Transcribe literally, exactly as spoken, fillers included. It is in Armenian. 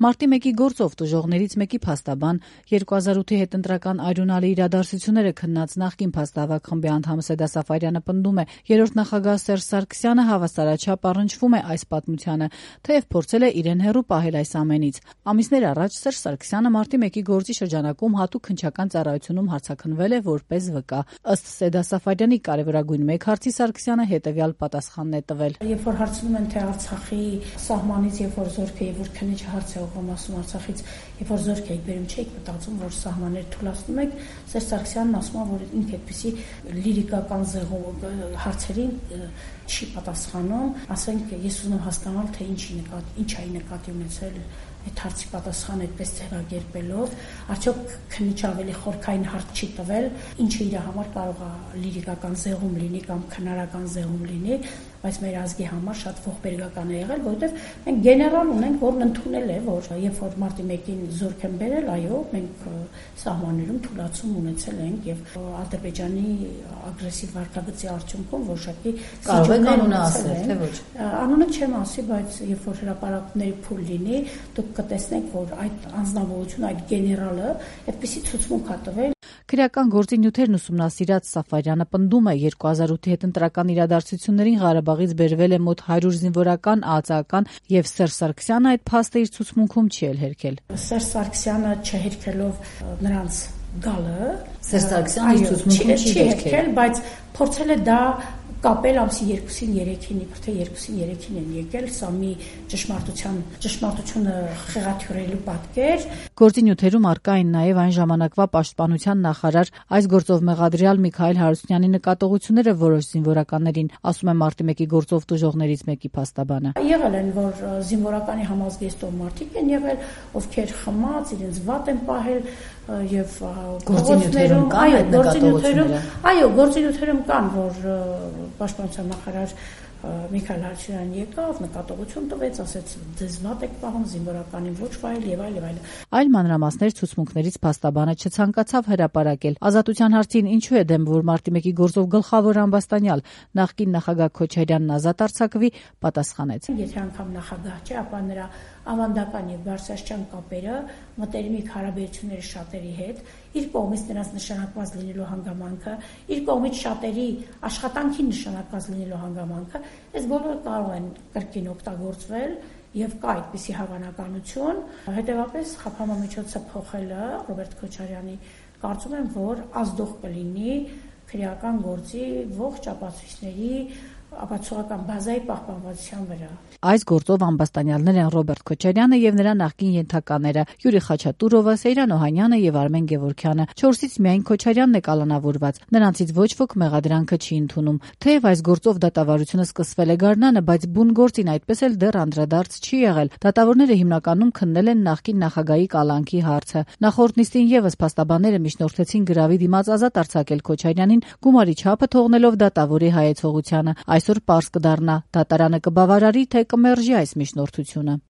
Մարտի մեկի գործով տուժողներից մեկի փաստաբան, երկու հազար ութի հետընտրական այրունալի իրադարձությունները քննած նախկին փաստահավաք խմբի անդամ Սեդա Սաֆարյանը պնդում է, երրորդ նախագահ Սերժ Սարգսյանը հավասարաչափ առնչվում է այս պատմությանը, թեև փորձել է իրեն հեռու պահել այս ամենից։ Ամիսներ առաջ Սերժ Սարգսյանը Մարտի մեկի գործի շրջանակում հատուկ քննչական ծառայությունում հարցաքննվել է որպես վկա։ Ըստ Սեդա Սաֆարյանի կարևորագույն մեկ հարցի Սարգսյանը հետևյալ պատասխանն է տվել. Երբ որ հարցնում են թե Արցախի սահմանից, երբ որ զորքը եւ որ քննիչը հարց է ուղղում ասում Արցախից, երբ որ զորք եք բերում, չէիք մտածում, որ սահմաններ թույլատնում եք, Սերժ Սարգսյանն ասում է, որ ինքը այդպիսի լիրիկական զեղով հարցերին չի պատասխանում, ասենք ես ուզում եմ հասկանալ, թե ինչի նկատի, ինչ է նկատի ունեցել այդ հարցի պատասխանը այդպես ձևակերպելով, արդյոք քննիչը ավելի խորքային հարց չի տվել, ինչը իր համար կարող է լիրիկական զեղում լինի կամ քնարական զեղում լինի, բայց մեր ազգի համար շատ ողբերգական է եղել, որովհետև մենք գեներալ ունենք, որն ընդունել է, որ երբ որ մարտի մեկին զորք են բերել, այո, մենք սահմաններում թույլատում ունեցել ենք եւ Ադրբեջանի ագրեսիվ վարկագծի արդյունքում որոշակի կարող եք անունը ասել, թե ոչ։ Անունը չեմ ասի, բայց երբ որ հրապարակների փուլ լինի, դուք կտեսնեք, որ այդ անձնավորությունը, այդ գեներալը այդպիսի ցուցմունք է տվել։ Քրեական գործի նյութերն ուսումնասիրած Սաֆարյանը պնդում է, երկու հազար ութի հետընտրական իրադարձություններին Ղարաբաղից բերվել է մոտ հարյուր զինվորական, ԱԱԾ-ական եւ Սերժ Սարգսյանը այդ փաստը իր ցուցմունքում չի էլ հերքել։ Սերժ Սարգսյանը չհերքելով նրանց գալը, Սերժ Սարգսյանը իր ցուցմունքում չի հերքել, բայց փորձել է դա կապել ամսի երկուսին երեքին, իբր թե երկուսին երեքին են եկել, սա մի ճշմարտության ճշմարտությունը խեղաթյուրելու պատկեր։ Գործի նյութերում առկա են նաև այն ժամանակվա պաշտպանության նախարար այս գործով մեղադրյալ Միքայել Հարությունյանի նկատողությունները որոշ զինվորականներին, ասում է Մարտի մեկի գործով տուժողներից մեկի փաստաբանը։ Եղել են, որ զինվորականի համազգեստով մարդիկ են եղել, ովքեր խմած, իրենց վատ են պահել եւ գործինյութերում կան այդ նկատողությունները։ Այո, գործինյութերում կան, որ պաշտպանության նախարար Միքայել Հարությունյանն եկավ, նկատողություն տվեց, ասեց ձեզ վատ եք պահում, զինվորականին ոչ վայել եւ այլ եւ այլ։ Այլ մանրամասներ ցուցմունքներից փաստաբանը չցանկացավ հրապարակել։ Ազատության հարցին ինչու է դեմ, որ Մարտի մեկի գործով գլխավոր ամբաստանյալ նախկին նախագահ Քոչարյանն ազատ արձակվի, պատասխանեց. Եթե անգամ նախագահ չէ, ապա նրա ավանդական եւ բարձրաստիճան կապերը, մտերմիկ հարաբերությունները շատերի հետ, իր կողմից նրանց նշանակված լինելու հանգամանքը, իր կողմից շատերի աշխատանքի նշանակված լինելու հանգամանքը, այս բոլորը կարող են կրկին օգտագործվել եւ կա այդպիսի հավանականություն։ Հետեւաբար խափամմիջոցը փոխելը Ռոբերտ Քոչարյանի կարծում եմ, որ ազդող կլինի քրեական գործի ողջ ապացույցների ապացուցողական բազայի պահպանվածության վրա։ Այս գործով ամբաստանյալներ են Ռոբերտ Քոչարյանը եւ նրա նախկին ենթակաները Յուրի Խաչատուրովը, Սեյրան Օհանյանը եւ Արմեն Գևորգյանը։ Չորսից միայն Քոչարյանն է կալանավորված։ Նրանցից ոչ ոք մեղադրանքը չի ընդունում։ Թեև այս գործով դատավարությունը սկսվել է գարնանը, բայց բուն գործին այդպես էլ դեռ անդրադարձ չի եղել։ Դատավորները հիմնականում քննել են նախկին նախագահի կալանքի հարցը։ Նախորդ նիստին եւս փաստաբանները միջնորդեցին գրավի դիմաց ազատ արձակել Քոչարյանին, գումարի չափը թողնելով դատավորի հայեցողությանը։ Այսօր պարզ կդառնա՝ դատարանը կբավարարի, թե կմերժի այս միջնորդությունը։